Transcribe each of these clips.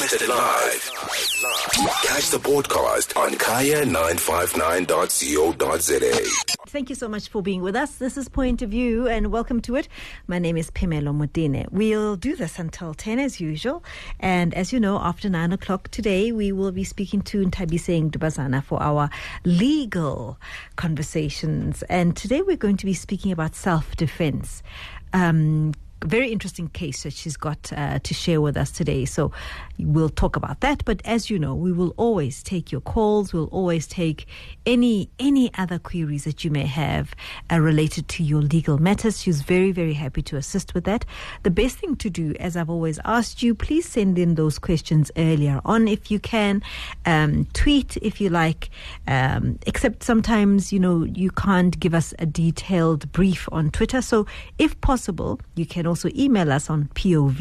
Broadcasted live. Catch the podcast on kaya959.co.za. Thank you so much for being with us. This is Point of View, and welcome to it. My name is Phemelo Motene. We'll do this until 10 as usual. And as you know, after 9 o'clock today, we will be speaking to Nthabiseng Dubazana for our legal conversations. And today we're going to be speaking about self-defense. Very interesting case that she's got to share with us today. So we'll talk about that. But as you know, we will always take your calls. We'll always take any other queries that you may have related to your legal matters. She's very, very happy to assist with that. The best thing to do, as I've always asked you, please send in those questions earlier on if you can. Tweet if you like, except sometimes, you can't give us a detailed brief on Twitter. So if possible, you can also email us on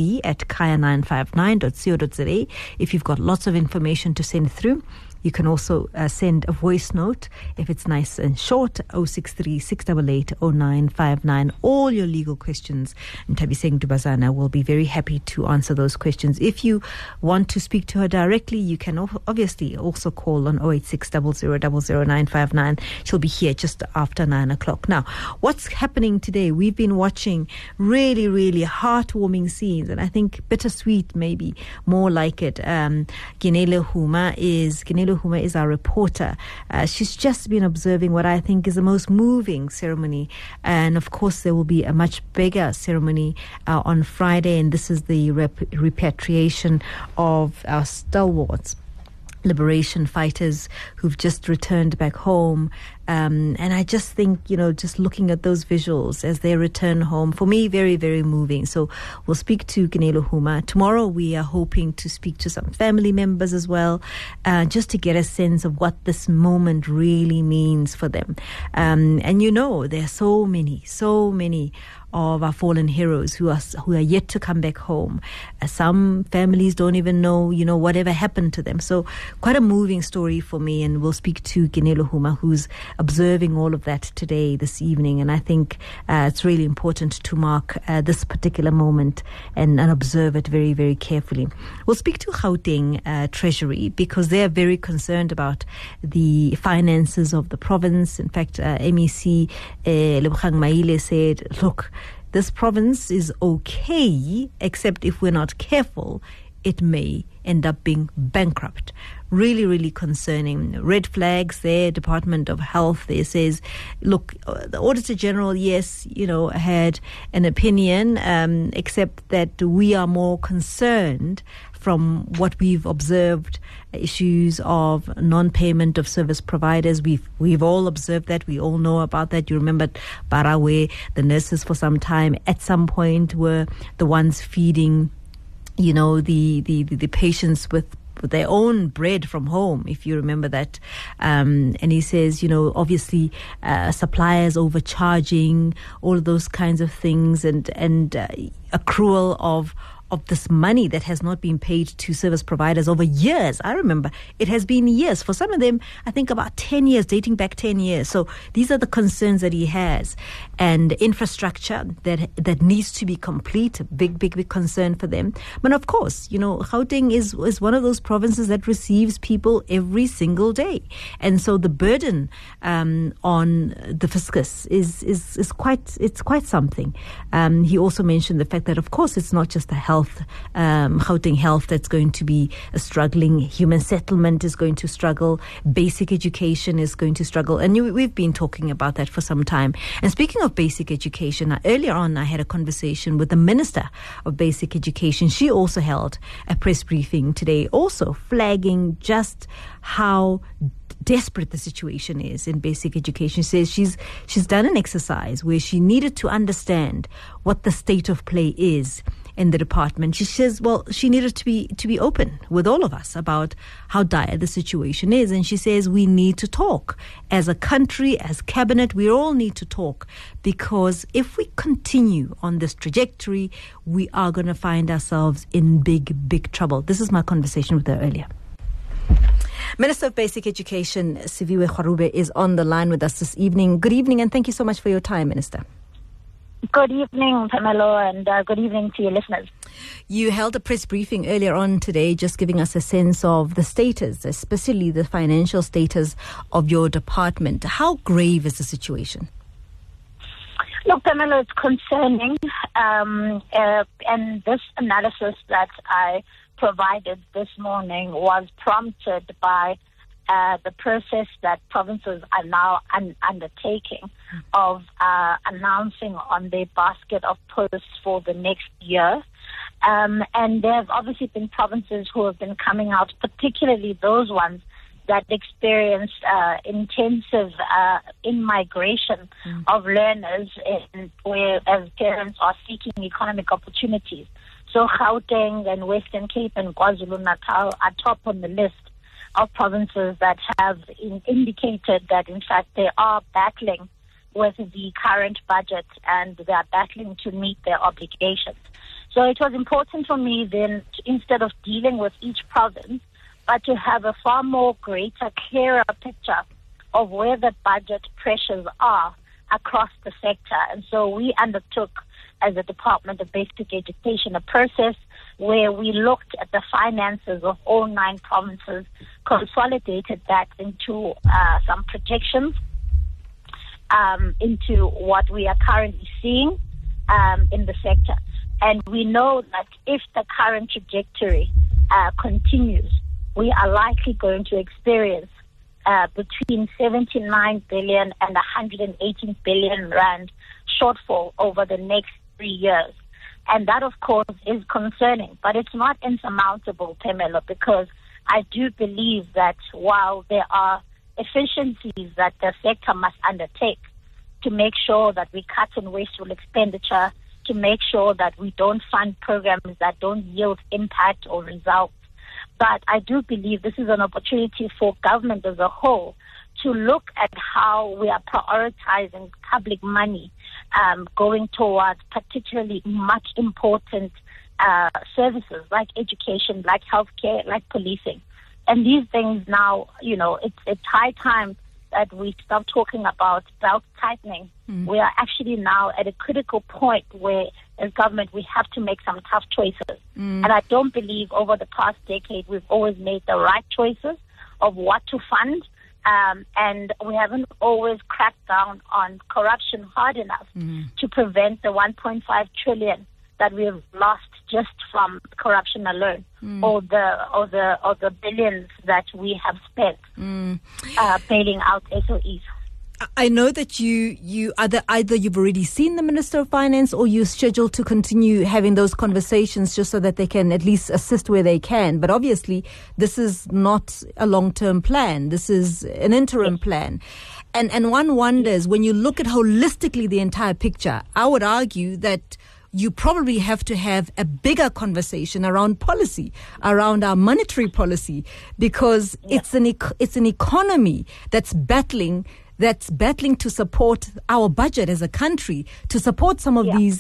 pov@kaya959.co.za if you've got lots of information to send through. You can also send a voice note if it's nice and short, 063 688 0959. All your legal questions. Nthabiseng Dubazana will be very happy to answer those questions. If you want to speak to her directly, you can obviously also call on 086 000959. She'll be here just after 9 o'clock. Now, what's happening today? We've been watching really, really heartwarming scenes, and I think bittersweet, maybe more like it. Ginelo Huma is our reporter. She's just been observing what I think is the most moving ceremony. And of course, there will be a much bigger ceremony on Friday. And this is the repatriation of our stalwarts, liberation fighters who've just returned back home. And I just think, just looking at those visuals as they return home, for me, very, very moving. So we'll speak to Ginelo Huma. Tomorrow, we are hoping to speak to some family members as well, just to get a sense of what this moment really means for them. And there are so many of our fallen heroes who are yet to come back home. Some families don't even know, whatever happened to them. So quite a moving story for me, and we'll speak to Ginelo Huma, who's observing all of that this evening. And I think it's really important to mark this particular moment and observe it very, very carefully. We'll speak to Gauteng Treasury because they are very concerned about the finances of the province. In fact, MEC Lebogang Maile said, look, this province is okay, except if we're not careful, it may end up being bankrupt. Really, really concerning. Red flags there. Department of Health there says, look, the Auditor General, yes, had an opinion, except that we are more concerned from what we've observed, issues of non-payment of service providers. We've all observed that. We all know about that. You remember Barawe, the nurses for some time, at some point were the ones feeding the patients with their own bread from home, if you remember that. And he says, obviously suppliers overcharging, all of those kinds of things, and accrual of this money that has not been paid to service providers over years. I remember it has been years. For some of them, I think about 10 years, dating back 10 years. So these are the concerns that he has. And infrastructure that needs to be complete, big concern for them. But of course, Gauteng is one of those provinces that receives people every single day. And so the burden on the fiscus is quite something. He also mentioned the fact that, of course, it's not just the health, Gauteng Health that's going to be struggling. Human settlement is going to struggle. Basic education is going to struggle. And we've been talking about that for some time. And speaking of basic education, earlier on I had a conversation with the Minister of Basic Education. She also held a press briefing today, also flagging just how desperate the situation is in basic education. She says she's done an exercise where she needed to understand what the state of play is in the department. She says, she needed to be open with all of us about how dire the situation is. And she says we need to talk. As a country, as cabinet, we all need to talk, because if we continue on this trajectory, we are going to find ourselves in big trouble. This is my conversation with her earlier. Minister of Basic Education, Siviwe Kgarube, is on the line with us this evening. Good evening, and thank you so much for your time, Minister. Good evening, Phemelo, and good evening to your listeners. You held a press briefing earlier on today, just giving us a sense of the status, especially the financial status of your department. How grave is the situation? Look, Pamela, it's concerning. And this analysis that I provided this morning was prompted by the process that provinces are now undertaking of announcing on their basket of posts for the next year. And there have obviously been provinces who have been coming out, particularly those ones that experienced intensive in-migration of learners where as parents are seeking economic opportunities. So Gauteng and Western Cape and KwaZulu-Natal are top on the list of provinces that have indicated that, in fact, they are battling with the current budget and they are battling to meet their obligations. So it was important for me then, instead of dealing with each province, but to have a far more greater, clearer picture of where the budget pressures are across the sector. And so we undertook, as a Department of Basic Education, a process where we looked at the finances of all 9 provinces, consolidated that into some projections, into what we are currently seeing in the sector. And we know that if the current trajectory continues, we are likely going to experience between 79 billion and 118 billion rand shortfall over the next 3 years. And that, of course, is concerning. But it's not insurmountable, Pamela, because I do believe that while there are efficiencies that the sector must undertake to make sure that we cut on wasteful expenditure, to make sure that we don't fund programs that don't yield impact or results. But I do believe this is an opportunity for government as a whole to look at how we are prioritizing public money going towards particularly much important services like education, like healthcare, like policing. And these things now, it's high time that we stop talking about belt tightening. We are actually now at a critical point where, as government, we have to make some tough choices. And I don't believe over the past decade we've always made the right choices of what to fund. And we haven't always cracked down on corruption hard enough to prevent the 1.5 trillion that we have lost just from corruption alone, or the billions that we have spent bailing out SOEs. I know that you either you've already seen the Minister of Finance or you're scheduled to continue having those conversations just so that they can at least assist where they can. But obviously, this is not a long-term plan. This is an interim plan. And one wonders, when you look at holistically the entire picture, I would argue that you probably have to have a bigger conversation around policy, around our monetary policy, because it's an economy that's battling to support our budget as a country, to support some of these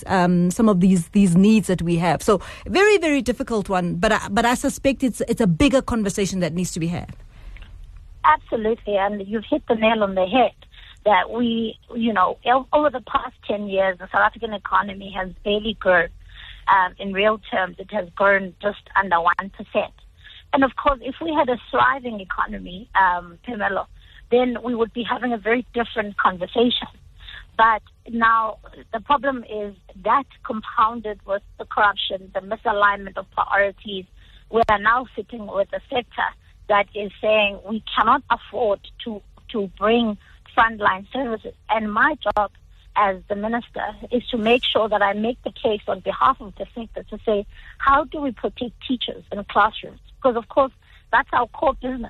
needs that we have. So very, very difficult one, but I suspect it's a bigger conversation that needs to be had. Absolutely, and you've hit the nail on the head. That we, over the past 10 years, the South African economy has barely grown. In real terms, it has grown just under 1%. And of course, if we had a thriving economy, Pamela, then we would be having a very different conversation. But now the problem is that compounded with the corruption, the misalignment of priorities, we are now sitting with a sector that is saying we cannot afford to bring frontline services. And my job as the minister is to make sure that I make the case on behalf of the sector to say, how do we protect teachers in classrooms? Because, of course, that's our core business.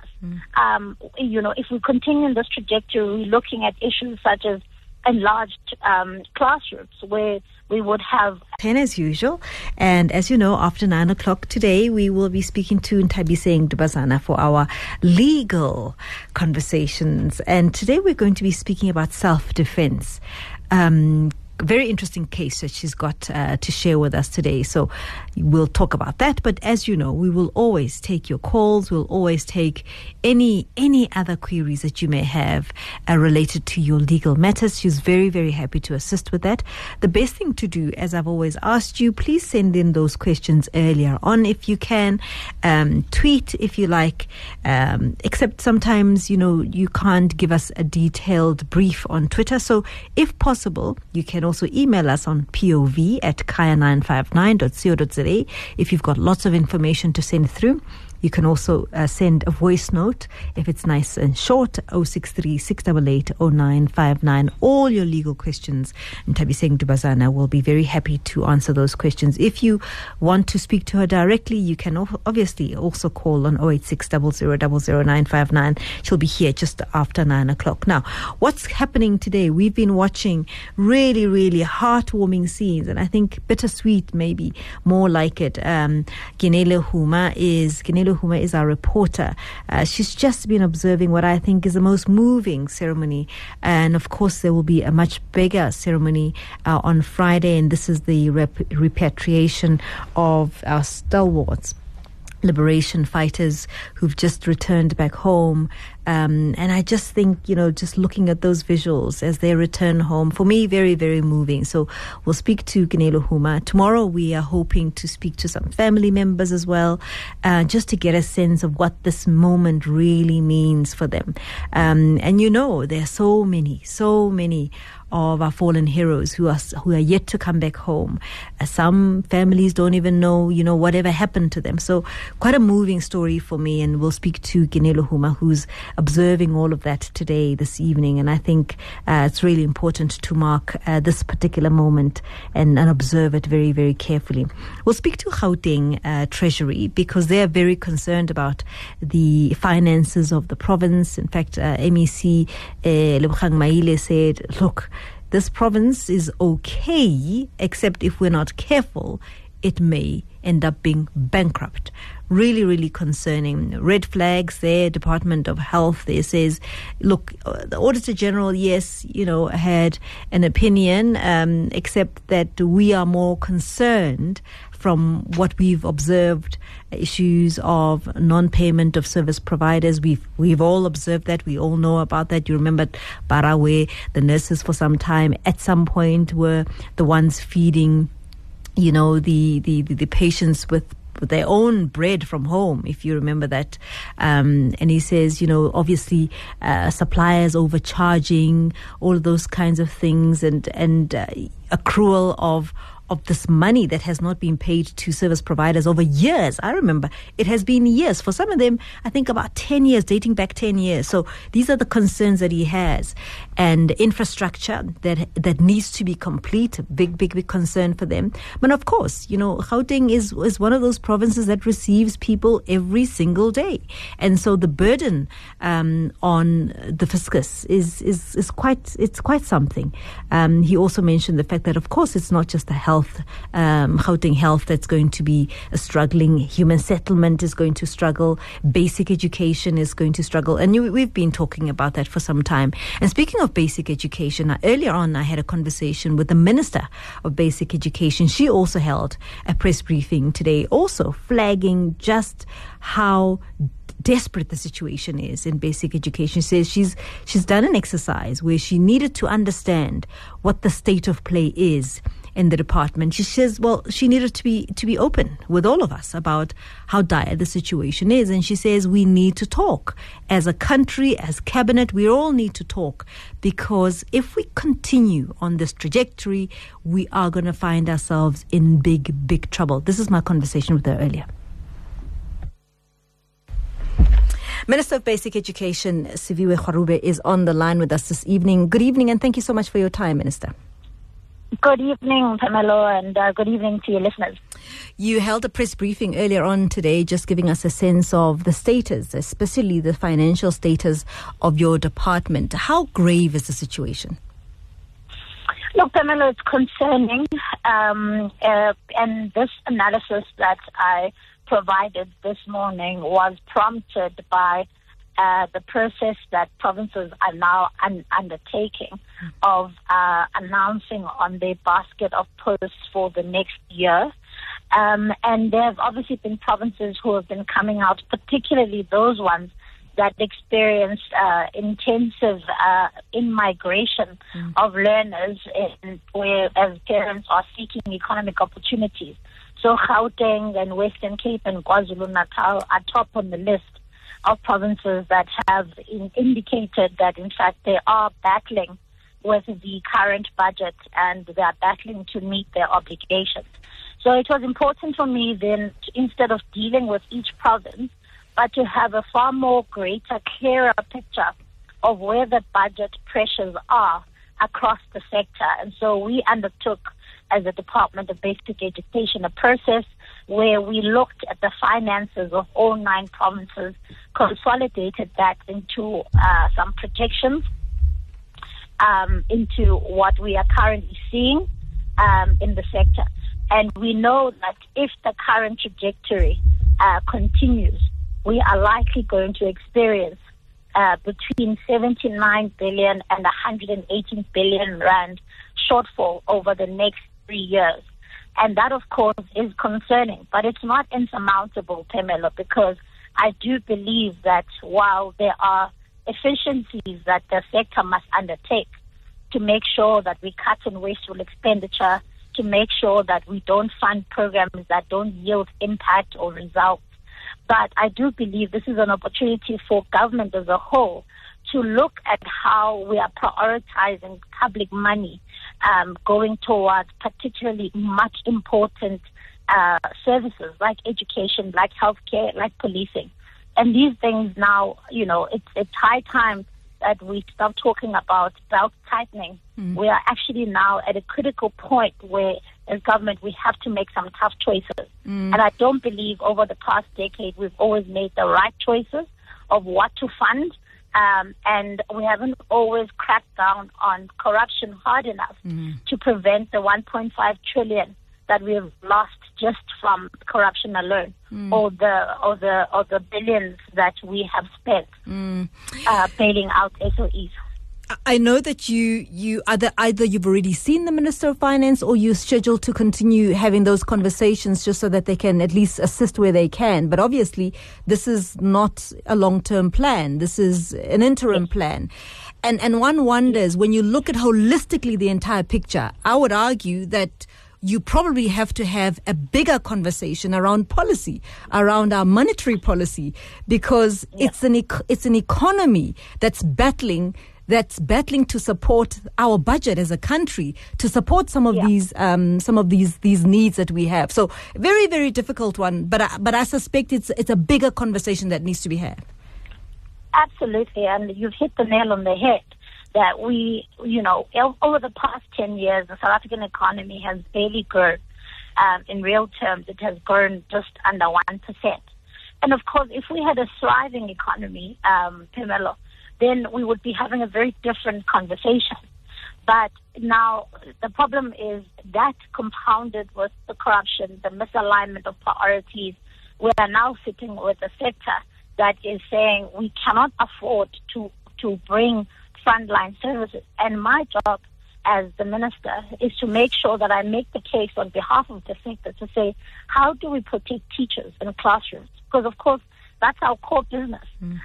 If we continue in this trajectory, we're looking at issues such as enlarged classrooms where we would have 10 as usual. And as you know, after 9 o'clock today, we will be speaking to Nthabiseng Dubazana for our legal conversations. And today we're going to be speaking about self-defense. very interesting case that she's got to share with us today. So we'll talk about that. But as you know, we will always take your calls. We'll always take any other queries that you may have related to your legal matters. She's very, very happy to assist with that. The best thing to do, as I've always asked you, please send in those questions earlier on if you can. Tweet if you like, except sometimes, you can't give us a detailed brief on Twitter. So if possible, you can also email us on pov@kaya959.co.za if you've got lots of information to send through. You can also send a voice note if it's nice and short, 063 688 0959. All your legal questions. And Thabiseng Dubazana will be very happy to answer those questions. If you want to speak to her directly, you can obviously also call on 086 000959. She'll be here just after 9 o'clock. Now, what's happening today? We've been watching really, really heartwarming scenes, and I think bittersweet, maybe more like it. Ginelo Huma is our reporter. She's just been observing what I think is the most moving ceremony. And of course, there will be a much bigger ceremony on Friday. And this is the repatriation of our stalwarts, liberation fighters who've just returned back home. And I just think, just looking at those visuals as they return home, for me, very, very moving. So we'll speak to Ginelo Huma. Tomorrow, we are hoping to speak to some family members as well, just to get a sense of what this moment really means for them. And there are so many of our fallen heroes who are yet to come back home. Some families don't even know, whatever happened to them. So quite a moving story for me, and we'll speak to Ginelo Huma, who's observing all of that this evening. And I think it's really important to mark this particular moment and observe it very, very carefully. We'll speak to Gauteng Treasury because they are very concerned about the finances of the province. In fact, MEC Lebogang Maile said, look, this province is okay, except if we're not careful, it may end up being bankrupt. Really, really concerning. Red flags there. Department of Health there says, look, the Auditor General, yes, had an opinion, except that we are more concerned from what we've observed, issues of non-payment of service providers. We've all observed that. We all know about that. You remember Barawe, the nurses for some time, at some point were the ones feeding, the patients with their own bread from home, if you remember that. And he says, obviously suppliers overcharging, all of those kinds of things, and accrual of this money that has not been paid to service providers over years. I remember it has been years. For some of them, I think about 10 years, dating back 10 years. So these are the concerns that he has. And infrastructure that needs to be complete, big concern for them. But of course, Gauteng is one of those provinces that receives people every single day. And so the burden on the fiscus is quite something. He also mentioned the fact that, of course, it's not just the health, Gauteng Health, that's going to be struggling. Human settlement is going to struggle. Basic education is going to struggle. And we've been talking about that for some time. And speaking of basic education, earlier on I had a conversation with the Minister of Basic Education. She also held a press briefing today, also flagging just how desperate the situation is in basic education. She says she's done an exercise where she needed to understand what the state of play is in the department. She says, she needed to be open with all of us about how dire the situation is. And she says we need to talk. As a country, as cabinet, we all need to talk, because if we continue on this trajectory, we are going to find ourselves in big trouble. This is my conversation with her earlier. Minister of Basic Education, Siviwe Kgarube, is on the line with us this evening. Good evening, and thank you so much for your time, Minister. Good evening, Pamela, and good evening to your listeners. You held a press briefing earlier on today, just giving us a sense of the status, especially the financial status of your department. How grave is the situation? Look, Pamela, it's concerning, and this analysis that I provided this morning was prompted by the process that provinces are now undertaking of announcing on their basket of posts for the next year. And there have obviously been provinces who have been coming out, particularly those ones that experienced intensive in-migration of learners where as parents are seeking economic opportunities. So Gauteng and Western Cape and KwaZulu-Natal are top on the list of provinces that have indicated that, in fact, they are battling with the current budget and they are battling to meet their obligations. So it was important for me then, instead of dealing with each province, but to have a far more greater, clearer picture of where the budget pressures are across the sector. And so we undertook, as a Department of Basic Education, a process where we looked at the finances of all 9 provinces, consolidated that into some projections, into what we are currently seeing in the sector. And we know that if the current trajectory continues, we are likely going to experience between 79 billion and 118 billion rand shortfall over the next 3 years. And that, of course, is concerning, but it's not insurmountable, Pamela, because I do believe that while there are efficiencies that the sector must undertake to make sure that we cut on wasteful expenditure, to make sure that we don't fund programs that don't yield impact or results. But I do believe this is an opportunity for government as a whole to look at how we are prioritizing public money going towards particularly much important services like education, like healthcare, like policing. And these things now, it's high time that we stop talking about belt tightening. We are actually now at a critical point where, as government, we have to make some tough choices. And I don't believe over the past decade we've always made the right choices of what to fund. And we haven't always cracked down on corruption hard enough to prevent the 1.5 trillion that we have lost just from corruption alone, or the billions that we have spent bailing out SOEs. I know that you either you've already seen the Minister of Finance or you're scheduled to continue having those conversations just so that they can at least assist where they can. But obviously, this is not a long-term plan. This is an interim plan. And one wonders, when you look at holistically the entire picture, I would argue that you probably have to have a bigger conversation around policy, around our monetary policy, because it's an economy that's battling to support our budget as a country, to support some of these needs that we have. So very, very difficult one, but I suspect it's a bigger conversation that needs to be had. Absolutely, and you've hit the nail on the head. That we, over the past 10 years, the South African economy has barely grown. In real terms, it has grown just under 1%. And of course, if we had a thriving economy, Pamela, then we would be having a very different conversation. But now the problem is that compounded with the corruption, the misalignment of priorities, we are now sitting with a sector that is saying we cannot afford to bring frontline services. And my job as the minister is to make sure that I make the case on behalf of the sector to say, how do we protect teachers in classrooms? Because, of course, that's our core business.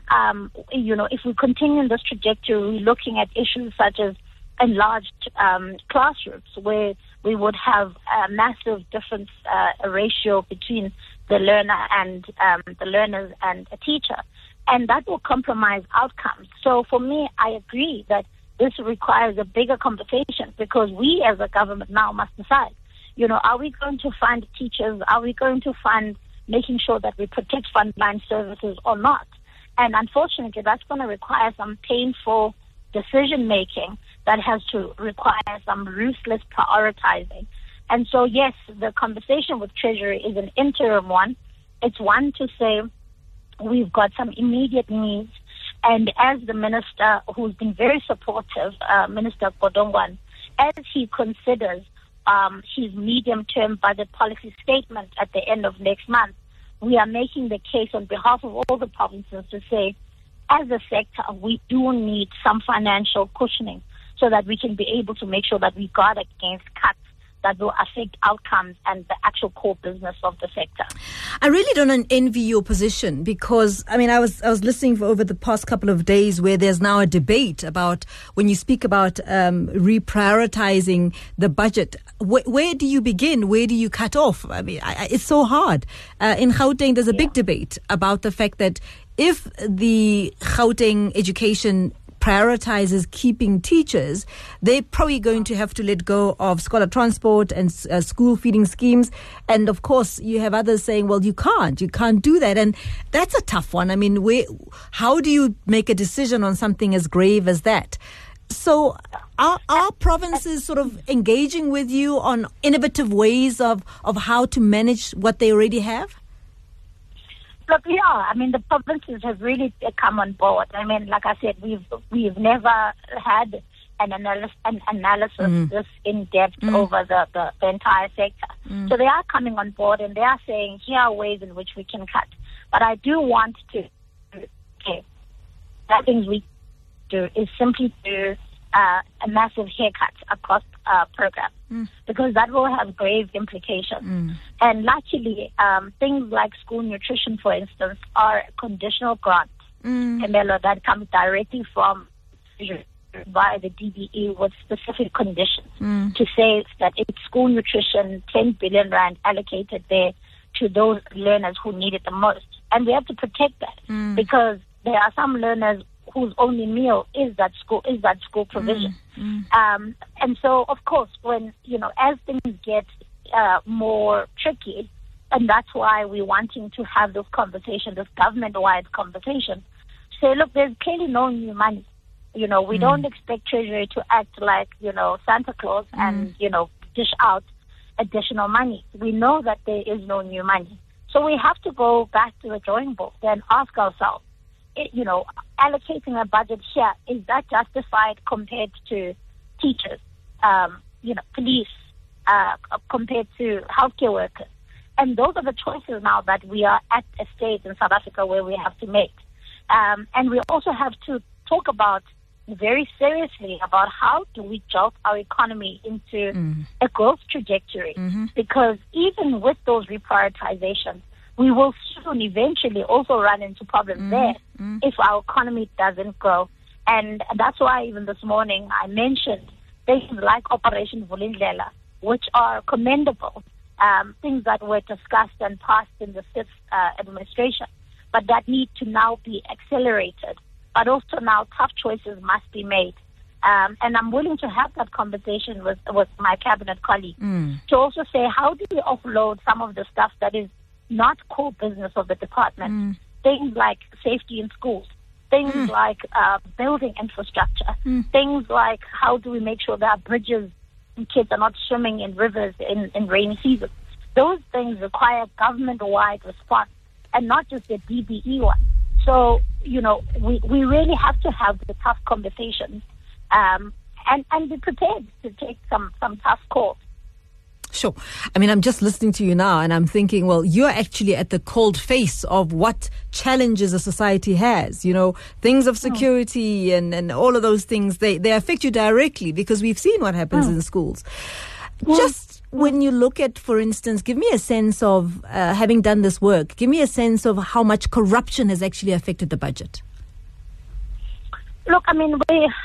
If we continue in this trajectory, we're looking at issues such as enlarged classrooms, where we would have a massive difference, a ratio between the learner and the learners and a teacher. And that will compromise outcomes. So for me, I agree that this requires a bigger conversation, because we as a government now must decide, are we going to fund teachers? Are we going to fund making sure that we protect frontline services or not? And unfortunately, that's going to require some painful decision-making that has to require some ruthless prioritizing. And so, yes, the conversation with Treasury is an interim one. It's one to say, we've got some immediate needs. And as the minister, who's been very supportive, Minister Godongwana, as he considers his medium-term budget policy statement at the end of next month, we are making the case on behalf of all the provinces to say, as a sector, we do need some financial cushioning so that we can be able to make sure that we guard against cuts that will affect outcomes and the actual core business of the sector. I really don't envy your position because, I mean, I was listening for over the past couple of days where there's now a debate about when you speak about reprioritizing the budget. Where do you begin? Where do you cut off? I mean, it's so hard. In Gauteng, there's a big debate about the fact that if the Gauteng education prioritizes keeping teachers, they're probably going to have to let go of scholar transport and school feeding schemes. And of course, you have others saying, well, you can't do that. And that's a tough one. I mean, how do you make a decision on something as grave as that? So are provinces sort of engaging with you on innovative ways of how to manage what they already have? Look, yeah, I mean, the provinces have really come on board. I mean, like I said, we've never had an analysis this in-depth over the entire sector. So they are coming on board and they are saying, here are ways in which we can cut. But I do want to, the things we do is simply do a massive haircut across programs because that will have grave implications. And luckily, things like school nutrition, for instance, are conditional grants, that comes directly from via the DBE with specific conditions to say that it's school nutrition, 10 billion rand allocated there to those learners who need it the most. And we have to protect that because there are some learners whose only meal is that school provision. And so, of course, when, as things get more tricky, and that's why we're wanting to have this conversation, this government-wide conversation, say, look, there's clearly no new money. We don't expect Treasury to act like, Santa Claus and, dish out additional money. We know that there is no new money. So we have to go back to the drawing board and ask ourselves, allocating a budget here, is that justified compared to teachers, police, compared to healthcare workers? And those are the choices now that we are at a stage in South Africa where we have to make. And we also have to talk about very seriously about how do we jolt our economy into a growth trajectory, because even with those reprioritizations, we will soon eventually also run into problems there if our economy doesn't grow. And that's why even this morning I mentioned things like Operation Vulindlela, which are commendable, things that were discussed and passed in the fifth administration, but that need to now be accelerated. But also now tough choices must be made. And I'm willing to have that conversation with my cabinet colleagues to also say, how do we offload some of the stuff that is not core business of the department? Things like safety in schools, things like building infrastructure, things like how do we make sure there are bridges and kids are not swimming in rivers in rainy season. Those things require government-wide response and not just a DBE one. So, we really have to have the tough conversations and be prepared to take some tough calls. Sure. I mean, I'm just listening to you now and I'm thinking, well, you're actually at the cold face of what challenges a society has. Things of security and all of those things, they affect you directly because we've seen what happens in schools. Just when you look at, for instance, give me a sense of, having done this work, give me a sense of how much corruption has actually affected the budget. Look, I mean,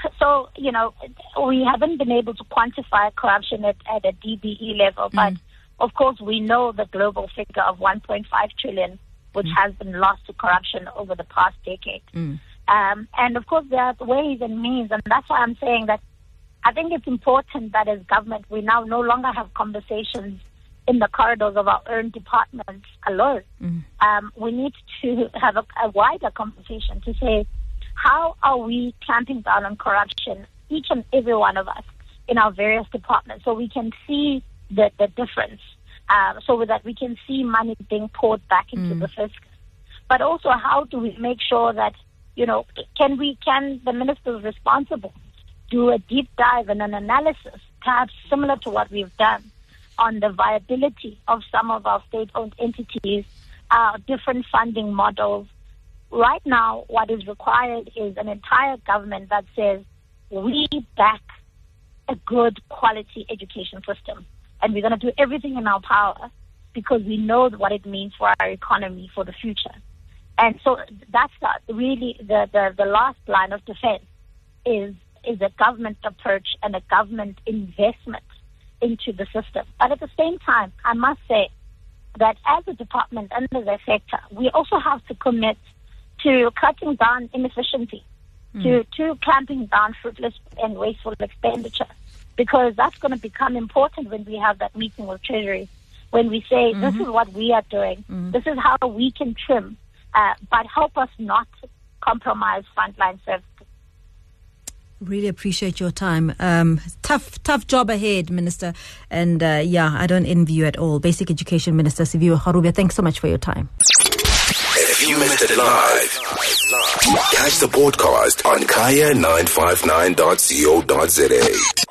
we haven't been able to quantify corruption at a DBE level, but of course we know the global figure of 1.5 trillion, which has been lost to corruption over the past decade. And of course there are ways and means, and that's why I'm saying that I think it's important that as government we now no longer have conversations in the corridors of our own departments alone. We need to have a wider conversation to say, how are we clamping down on corruption, each and every one of us in our various departments, so we can see the difference, so that we can see money being poured back into the fiscus. But also, how do we make sure that, can the ministers responsible do a deep dive and an analysis, perhaps similar to what we've done, on the viability of some of our state-owned entities, different funding models, right now, what is required is an entire government that says, we back a good quality education system. And we're going to do everything in our power because we know what it means for our economy for the future. And so that's really the last line of defense is a government approach and a government investment into the system. But at the same time, I must say that as a department under the sector, we also have to commit to cutting down inefficiency, to clamping down fruitless and wasteful expenditure, because that's going to become important when we have that meeting with Treasury, when we say, this is what we are doing, this is how we can trim, but help us not compromise frontline services. Really appreciate your time. Tough job ahead, Minister. And I don't envy you at all. Basic Education Minister Siphiwe Garuba, thanks so much for your time. If you missed it live, catch the podcast on kaya959.co.za.